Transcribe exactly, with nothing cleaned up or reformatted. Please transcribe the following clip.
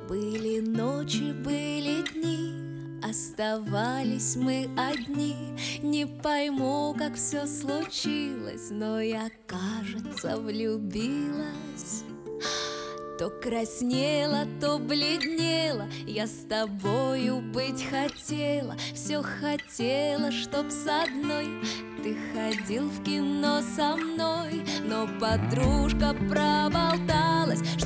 Были ночи, были дни, оставались мы одни. Не пойму, как все случилось, но я, кажется, влюбилась. То краснела, то бледнела, я с тобою быть хотела. Все хотела, чтоб с одной ты ходил в кино со мной. Но подружка проболталась,